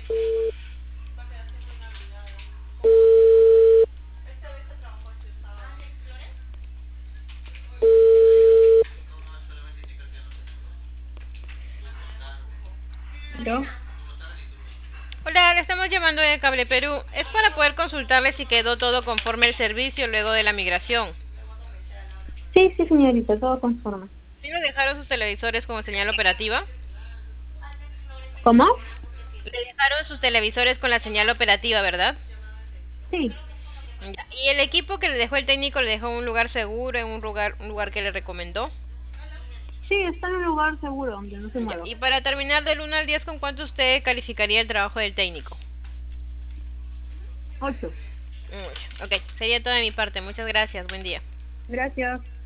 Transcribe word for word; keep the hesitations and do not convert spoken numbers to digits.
¿Aló? Hola, le estamos llamando de Cable Perú. Es para poder consultarle si quedó todo conforme el servicio luego de la migración. Sí, sí, señorita, todo conforme. ¿Sí le dejaron sus televisores con señal operativa? ¿Cómo? Le dejaron sus televisores con la señal operativa, ¿verdad? Sí, Ya. ¿Y el equipo que le dejó el técnico le dejó en un lugar seguro, en un lugar, un lugar que le recomendó? sí, está en un lugar seguro donde no se Ya. mueva. Y para terminar del uno al diez, ¿con cuánto usted calificaría el trabajo del técnico? Ocho. Mucho. Ok, sería todo de mi parte. Muchas gracias. Buen día. Gracias.